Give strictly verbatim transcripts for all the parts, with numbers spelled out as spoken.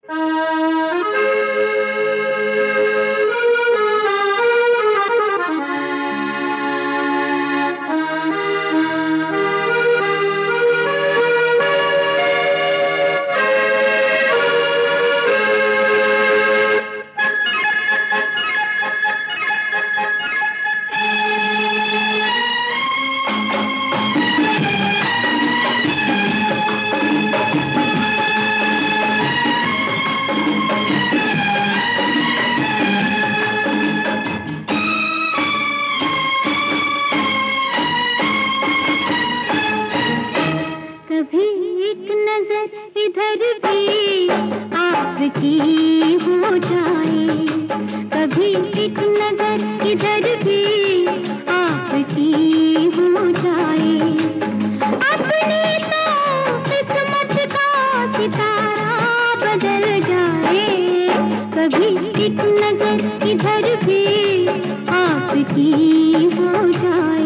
कभी एक नजर इधर भी आपकी हो जाए, कभी एक नजर इधर भी आपकी हो जाए। अपनी तो किस्मत का सितारा बदल जाए, कभी एक नजर इधर भी आपकी हो जाए।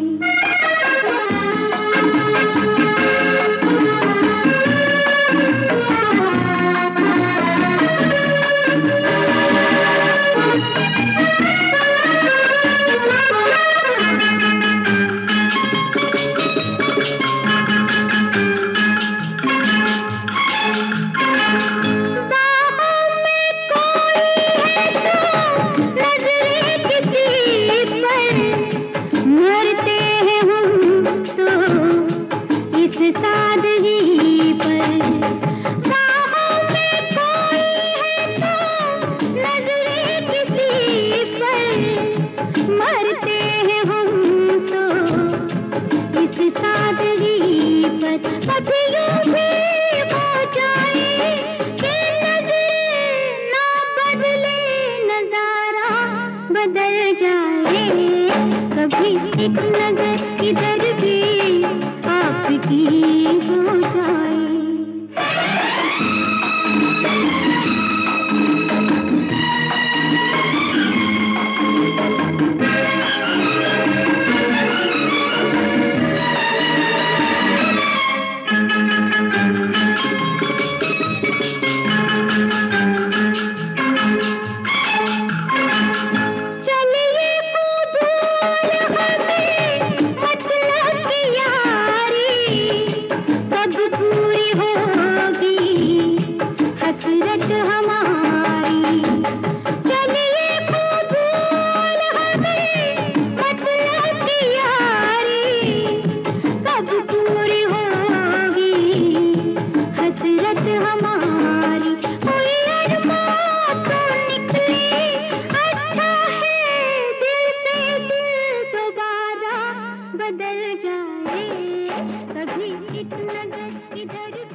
सादगी पर बाहों में कोई है तो नजरे किसी पर, मरते हैं हम तो इस सादगी पर। कभी यूं भी हो जाए कि नजरे ना बदले, नजारा बदल जाए, कभी एक नजर इधर भी आपकी हो जाए। बदल जाए, कभी एक नजर इधर